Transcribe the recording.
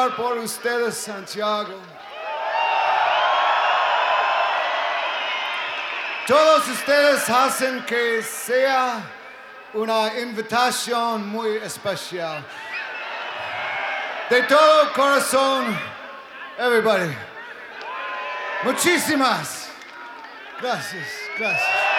tocar por ustedes, Santiago. Todos ustedes hacen que sea una invitación muy especial. De todo corazón, everybody. Muchísimas gracias.